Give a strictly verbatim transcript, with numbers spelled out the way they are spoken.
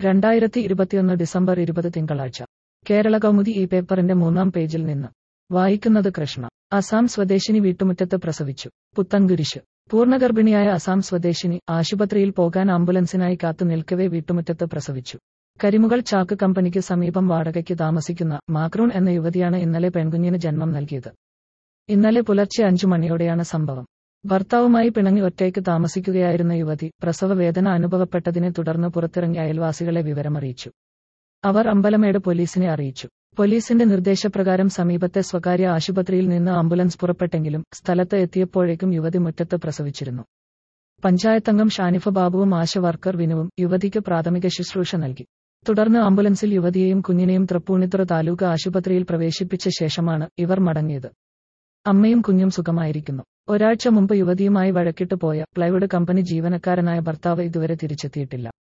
രണ്ടായിരത്തി ഇരുപത്തിയൊന്ന് ഡിസംബർ ഇരുപത് തിങ്കളാഴ്ച. കേരള കൗമുദി ഈ പേപ്പറിന്റെ മൂന്നാം പേജിൽ നിന്ന് വായിക്കുന്നത് കൃഷ്ണ. അസാം സ്വദേശിനി വീട്ടുമുറ്റത്ത് പ്രസവിച്ചു. പുത്തൻകുരിശ്. പൂർണ്ണഗർഭിണിയായ അസാം സ്വദേശിനി ആശുപത്രിയിൽ പോകാൻ ആംബുലൻസിനായി കാത്തു നിൽക്കവേ വീട്ടുമുറ്റത്ത് പ്രസവിച്ചു. കരിമുകൾ ചാക്ക് കമ്പനിക്ക് സമീപം വാടകയ്ക്ക് താമസിക്കുന്ന മാക്രൂൺ എന്ന യുവതിയാണ് ഇന്നലെ പെൺകുഞ്ഞിന് ജന്മം നൽകിയത്. ഇന്നലെ പുലർച്ചെ അഞ്ചു മണിയോടെയാണ് സംഭവം. ഭർത്താവുമായി പിണങ്ങി ഒറ്റയ്ക്ക് താമസിക്കുകയായിരുന്ന യുവതി പ്രസവ വേദന അനുഭവപ്പെട്ടതിനെ തുടർന്ന് പുറത്തിറങ്ങി അയൽവാസികളെ വിവരമറിയിച്ചു. അവർ അമ്പലമേട് പോലീസിനെ അറിയിച്ചു. പോലീസിന്റെ നിർദ്ദേശപ്രകാരം സമീപത്തെ സ്വകാര്യ ആശുപത്രിയിൽ നിന്ന് ആംബുലൻസ് പുറപ്പെട്ടെങ്കിലും സ്ഥലത്ത് എത്തിയപ്പോഴേക്കും യുവതി മുറ്റത്ത് പ്രസവിച്ചിരുന്നു. പഞ്ചായത്തംഗം ഷാനിഫ ബാബുവും ആശ വർക്കർ വിനുവും യുവതിക്ക് പ്രാഥമിക ശുശ്രൂഷ നൽകി. തുടർന്ന് ആംബുലൻസിൽ യുവതിയെയും കുഞ്ഞിനെയും തൃപ്പൂണിത്തുറ താലൂക്ക് ആശുപത്രിയിൽ പ്രവേശിപ്പിച്ച ശേഷമാണ് ഇവർ മടങ്ങിയത്. അമ്മയും കുഞ്ഞും സുഖമായിരിക്കുന്നു. ഒരാഴ്ച മുമ്പ് യുവതിയുമായി വഴക്കിട്ട് പോയ പ്ലൈവുഡ് കമ്പനി ജീവനക്കാരനായ ഭർത്താവ് ഇതുവരെ തിരിച്ചെത്തിയിട്ടില്ല.